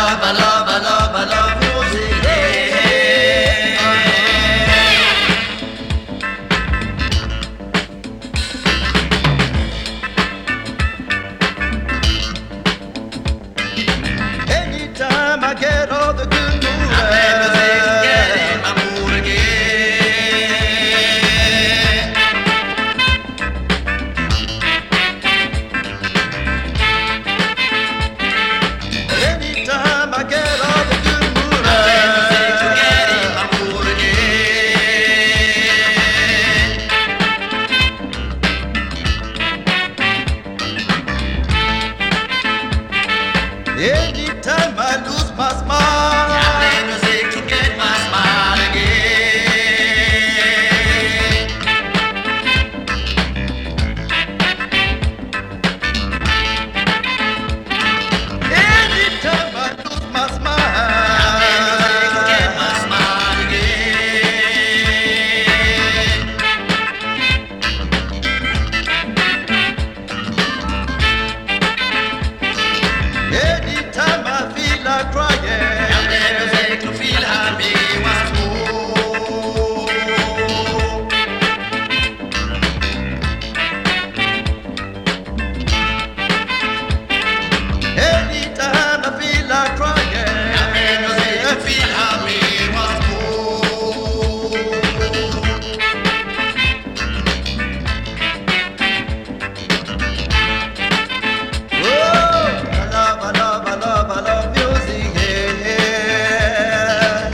I love music. Anytime I get all the good mood, I play music to get in my mood anytime I get all the good mood, I play music to get in my mood anytime I lose my smile, I play music to get my smile anytime I lose my smile, to get my smile anytime I feel like crying, I play music to feel happy once more. anytime I feel like crying, I play music to feel happy once oh, I love music, yeah.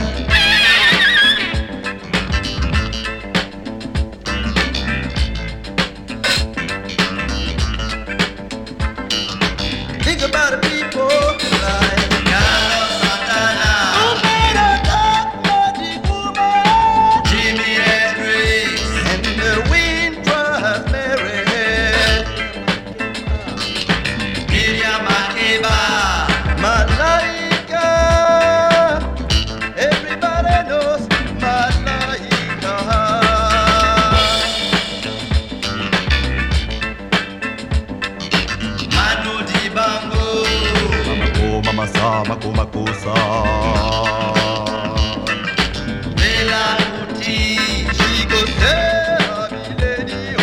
Think about the people like Carlos Santana, magic woman, Jimi Hendrix, and the wind drives Mary. Miriam Makeba, Malaika, everybody knows Malaika. Manu Dibango, Mama sa, makuma kusa. Bela Kuti, She goes there, lady,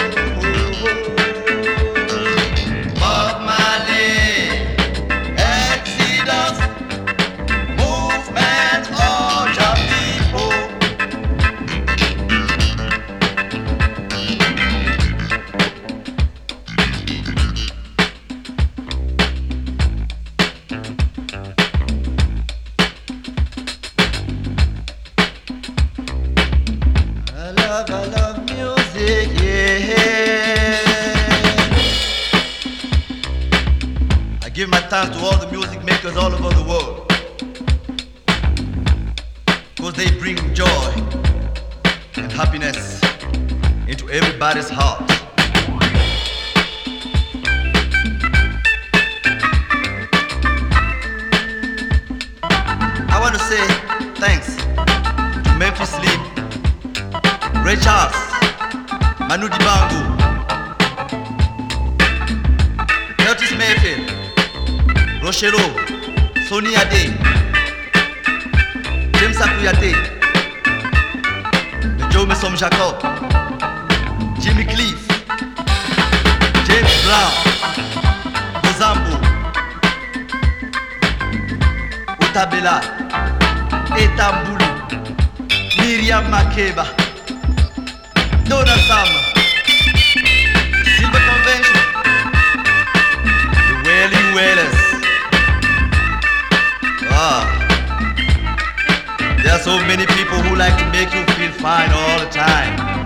Bob Marley, Exodus, movement, all your people. I love music, yeah. I give my thanks to all the music makers all over the world, because they bring joy and happiness into everybody's heart. I want to say thanks to Memphis Slim, Ray Charles, Manu Dibango, Curtis Mayfield, Rochero, Sonny Ade, James Akuyate, the Joe Messom Jacob, Jimmy Cliff, James Brown, Bozambo, Otabela, Etambulu, Miriam Makeba, Donna Summer, Silver Convention, the Wailing Wailers. There are so many people who like to make you feel fine all the time.